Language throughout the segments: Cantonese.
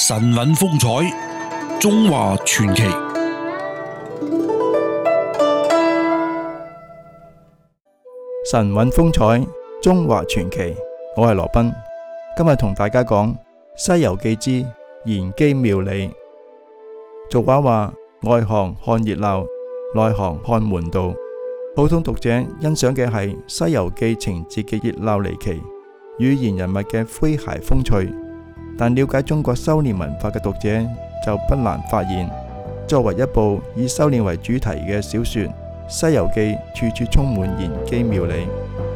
神韻風采，中華傳奇。 神韻風采，中華傳奇。我係羅賓，今日同大家講《西遊記之玄機妙理》。俗話話：外行看熱鬧，內行看門道。普通讀者欣賞嘅係《西遊記》情節嘅熱鬧離奇，語言人物嘅詼諧風趣。但了解中國修煉文化嘅讀者就不難發現，作為一部以修煉為主題嘅小說，《西遊記》處處充滿玄機妙理。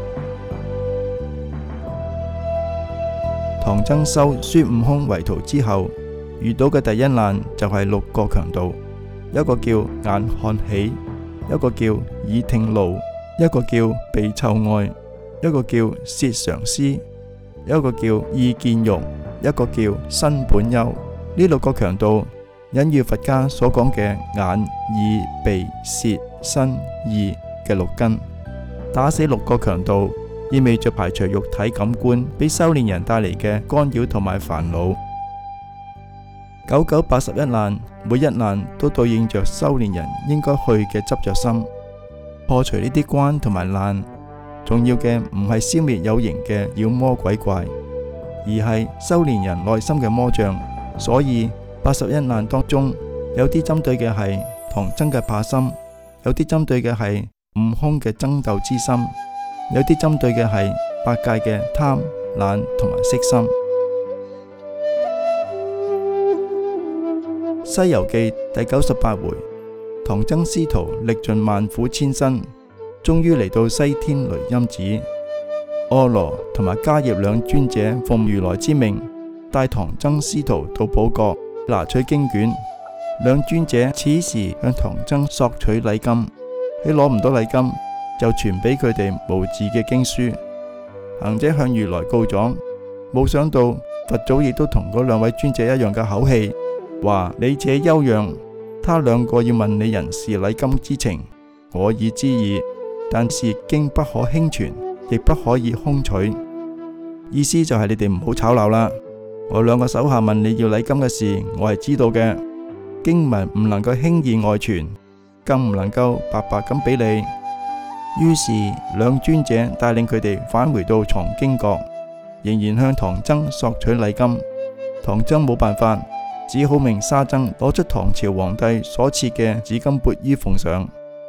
唐僧收孫悟空為徒之後，遇到嘅第一難就係6個強盜，一個叫眼看喜，一個叫耳聽怒，一個叫鼻嗅愛，一個叫舌嘗思，一個叫意見欲，一個叫身本優。呢6個強盜隱喻佛家所講嘅眼、耳、鼻、舌、身、意嘅6根。打死6個強盜，意味着排除肉體感官俾修煉人帶嚟嘅干擾同埋煩惱。9981難，每一難都對應着修煉人應該去嘅執着心。破除呢啲關同埋難，重要嘅唔係消滅有形嘅妖魔鬼怪，而係修煉人內心嘅魔障。所以81難當中，有啲針對嘅係唐僧嘅怕心，有啲針對嘅係悟空嘅爭鬥之心，有啲針對嘅係八戒嘅貪、懶同埋色心。西遊記第98回，唐僧師徒歷盡萬苦千辛，終於嚟到西天雷音寺。阿羅同埋迦葉兩尊者奉如來之命，帶唐僧師徒到寶閣拿取經卷。兩尊者此時向唐僧索取禮金，喺攞唔到禮金就傳俾佢哋無字嘅經書。行者向如來告狀，冇想到佛祖亦都同嗰兩位尊者一樣嘅口氣，話你且休讓，他兩個要問你人事禮金之情，我已知矣，但是經不可輕傳，亦不可以空取。意思就係你哋唔好吵鬧啦。我兩個手下問你要禮金嘅事，我係知道嘅，經文唔能夠輕易外傳，更唔能夠白白咁俾你。於是兩尊者帶領佢哋返回到藏經閣，仍然向唐僧索取禮金。唐僧冇辦法，只好命沙僧攞出唐朝皇帝所賜嘅紫金缽盂奉上。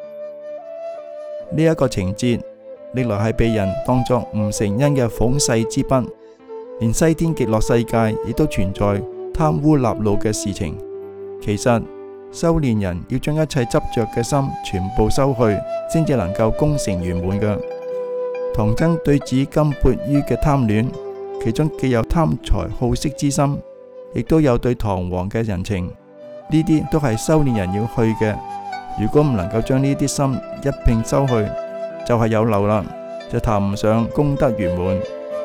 呢一個情節歷來係被人當作吳承恩嘅諷世之筆，連西天極樂世界亦都存在貪污納祿嘅事情。其實修煉人要將一切執着嘅心全部收去，先至能夠功成圓滿嘅。唐僧對紫金缽盂嘅貪戀，其中既有貪財好色之心，亦都有對唐王嘅人情，呢啲都係修煉人要去嘅。如果唔能夠將呢啲心一併收去，就係有漏啦，就談唔上功德圓滿。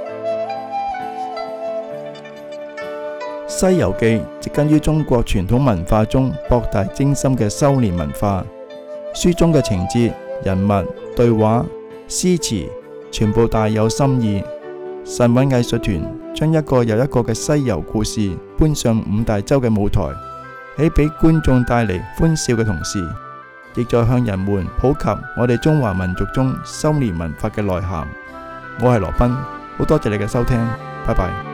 西遊記植根於中國傳統文化中博大精深嘅修煉文化，書中嘅情節、人物、對話、詩詞，全部大有深意。神韻藝術團將一個又一個嘅西遊故事搬上五大洲嘅舞台，喺俾觀眾帶嚟歡笑嘅同時，亦在向人們普及我哋中華民族中修煉文化嘅內涵。我係羅賓，好多謝你嘅收聽，拜拜。